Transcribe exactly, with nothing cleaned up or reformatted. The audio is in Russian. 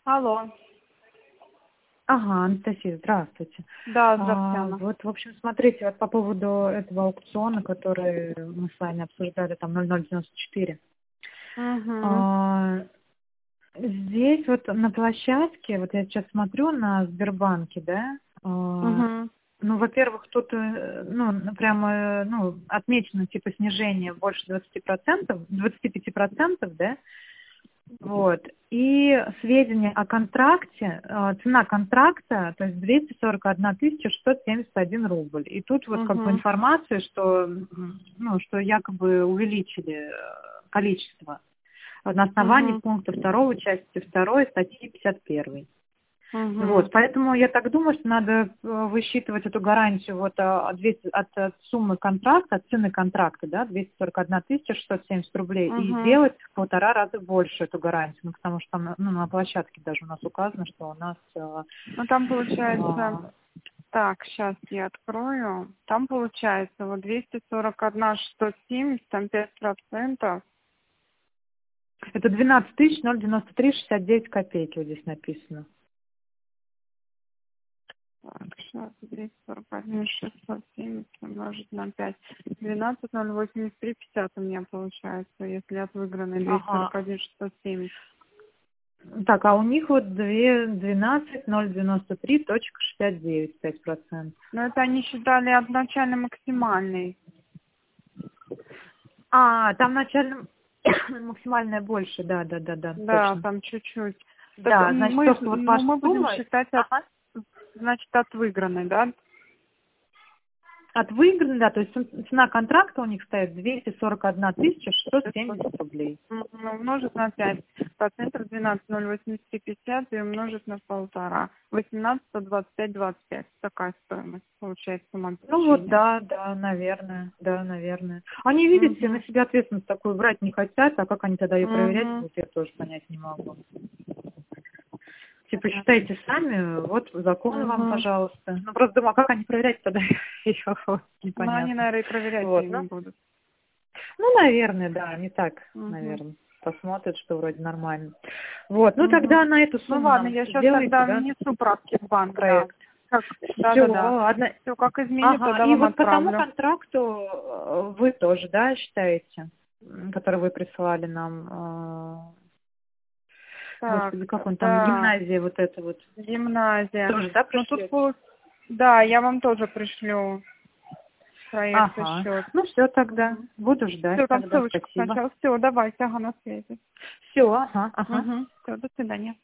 Алло. Ага, Анастасия, здравствуйте. Да, здравствуйте, А, Анна. вот, в общем, смотрите, вот по поводу этого аукциона, который мы с вами обсуждали, там ноль ноль девяносто четыре. Угу. А, здесь вот на площадке, вот я сейчас смотрю на Сбербанке, да, а, Угу. ну, во-первых, тут, э, ну, прямо, э, ну, отмечено, типа, снижение больше двадцати процентов, двадцати пяти процентов, да, вот. И сведения о контракте, э, цена контракта, то есть двести сорок одна тысяча шестьсот семьдесят один рубль. И тут вот как бы Угу. информация, что, м, ну, что якобы увеличили э, количество на основании Угу. пункта второго части второй статьи пятьдесят первой. Угу. Вот, поэтому я так думаю, что надо э, высчитывать эту гарантию вот а, от, двухсот от, от суммы контракта, от цены контракта, да, двести сорок одна тысяча шестьсот семьдесят рублей, и Угу. делать в полтора раза больше эту гарантию, ну, потому что там, ну, на площадке даже у нас указано, что у нас э, Ну там получается, э, так, сейчас я открою. Там получается вот двести сорок один шестьсот семьдесят, там пять процентов. это двенадцать тысяч ноль девяносто три шестьдесят девять копеек вот здесь написано. Так, сейчас двести сорок один шестьсот семьдесят умножить на пять. двенадцать ноль восемьдесят три пятьдесят у меня получается, если от выигранной двести Ага. сорок один шестьсот семьдесят. Так, а у них вот две- двенадцать ноль девяносто три точка шестьдесят девять, пять процентов. Но это они считали от начальной максимальной. А, там начально максимальное больше, да, да, да, да, Да, точно. там чуть-чуть. Так Да, значит, мы, просто вот ну, ваша мы будем сумма, считать от, ага, значит, от выигранной, да? от выигранной, да, то есть цена контракта у них стоит двести сорок одна тысяча шестьсот семьдесят рублей. М, Умножить на пять процентов двенадцать ноль восемьдесят три пятьдесят и умножить на полтора. восемнадцать сто двадцать пять двадцать пять. Такая стоимость получается сумма Ну вот, обеспечения. да, да, наверное, да, наверное. Они, видите, на Угу. себя ответственность такую брать не хотят, а как они тогда ее проверять Угу. будут, я тоже понять не могу. Типа, считайте сами, вот закон вам, Угу. пожалуйста. Ну, просто думаю, а как они проверять тогда? Ее вот, Ну, они, непонятно. наверное, и проверять-то и Вот, не ну, будут. ну, наверное, да, не так, Угу. наверное. Посмотрят, что вроде нормально. Вот, ну тогда Угу. на эту Ну сумму ладно, нам я сейчас сделайте, тогда да, внесу правки в банк, да. проект. Как? Да, Все, да, да. ладно. Все, как изменит, Ага, тогда и вам вот по тому отправлю. контракту э, вы тоже, да, считаете, м, который вы присылали нам, э, Так, господи, как он там, да. гимназия вот эта вот, Гимназия. тоже, да, Ну тут, пришлете? пол- да, я вам тоже пришлю проект и Ага, счет. ну все тогда, буду ждать Все, там тогда, ссылочку спасибо. скачал. Все, давайте, ага, на связи. Все, ага, ага. Угу. Все, до свидания.